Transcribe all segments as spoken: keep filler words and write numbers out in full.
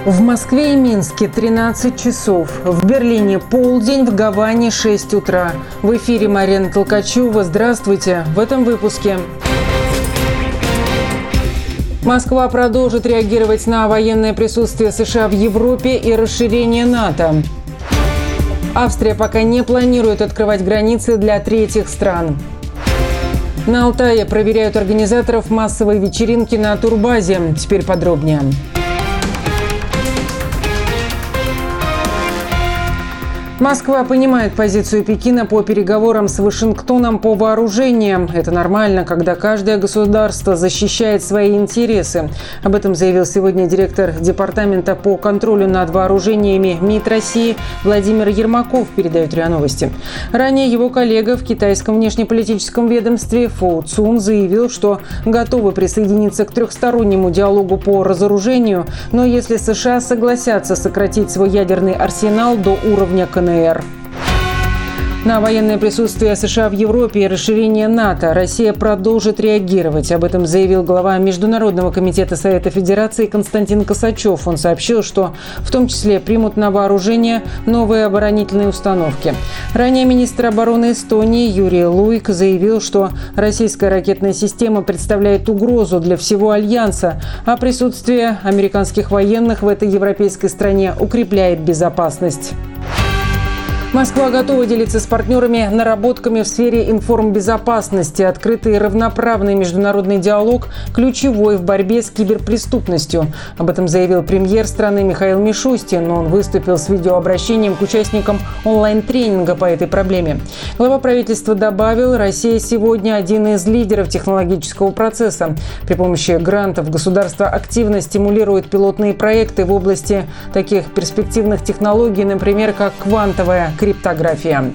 В Москве и Минске тринадцать часов, в Берлине полдень, в Гаване шесть утра. В эфире Марина Толкачева. Здравствуйте. В этом выпуске. Москва продолжит реагировать на военное присутствие США в Европе и расширение НАТО. Австрия пока не планирует открывать границы для третьих стран. На Алтае проверяют организаторов массовой вечеринки на турбазе. Теперь подробнее. Москва понимает позицию Пекина по переговорам с Вашингтоном по вооружениям. Это нормально, когда каждое государство защищает свои интересы. Об этом заявил сегодня директор Департамента по контролю над вооружениями МИД России Владимир Ермаков, передает РИА Новости. Ранее его коллега в китайском внешнеполитическом ведомстве Фоу Цун заявил, что готовы присоединиться к трехстороннему диалогу по разоружению, но если США согласятся сократить свой ядерный арсенал до уровня КНДР. На военное присутствие США в Европе и расширение НАТО Россия продолжит реагировать. Об этом заявил глава Международного комитета Совета Федерации Константин Косачев. Он сообщил, что в том числе примут на вооружение новые оборонительные установки. Ранее министр обороны Эстонии Юрий Луик заявил, что российская ракетная система представляет угрозу для всего Альянса, а присутствие американских военных в этой европейской стране укрепляет безопасность. Москва готова делиться с партнерами наработками в сфере информбезопасности. Открытый и равноправный международный диалог ключевой в борьбе с киберпреступностью. Об этом заявил премьер страны Михаил Мишустин. Он выступил с видеообращением к участникам онлайн-тренинга по этой проблеме. Глава правительства добавил, Россия сегодня один из лидеров технологического процесса. При помощи грантов государство активно стимулирует пилотные проекты в области таких перспективных технологий, например, как квантовая криптография.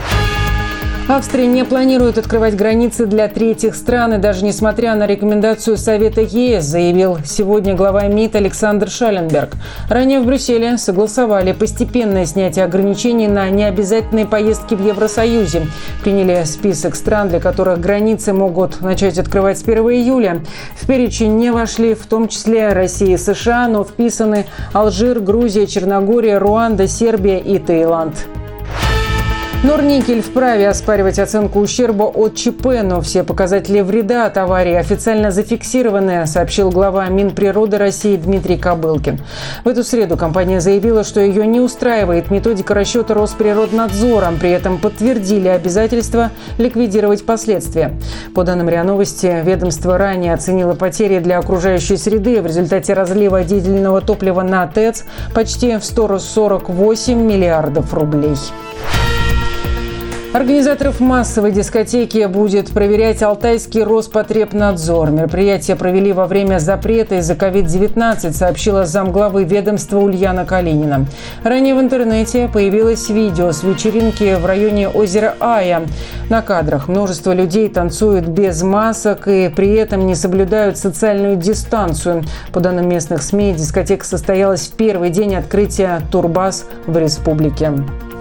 Австрия не планирует открывать границы для третьих стран, и даже несмотря на рекомендацию Совета ЕС, заявил сегодня глава МИД Александр Шалленберг. Ранее в Брюсселе согласовали постепенное снятие ограничений на необязательные поездки в Евросоюзе. Приняли список стран, для которых границы могут начать открывать с первого июля. В перечень не вошли в том числе Россия и США, но вписаны Алжир, Грузия, Черногория, Руанда, Сербия и Таиланд. Норникель вправе оспаривать оценку ущерба от ЧП, но все показатели вреда от аварии официально зафиксированы, сообщил глава Минприроды России Дмитрий Кобылкин. В эту среду компания заявила, что ее не устраивает методика расчета Росприроднадзора. При этом подтвердили обязательство ликвидировать последствия. По данным РИА Новости, ведомство ранее оценило потери для окружающей среды в результате разлива дизельного топлива на ТЭЦ почти в сто сорок восемь миллиардов рублей. Организаторов массовой дискотеки будет проверять Алтайский Роспотребнадзор. Мероприятие провели во время запрета из-за ковид девятнадцать, сообщила замглавы ведомства Ульяна Калинина. Ранее в интернете появилось видео с вечеринки в районе озера Ая. На кадрах множество людей танцуют без масок и при этом не соблюдают социальную дистанцию. По данным местных СМИ, дискотека состоялась в первый день открытия турбаз в республике.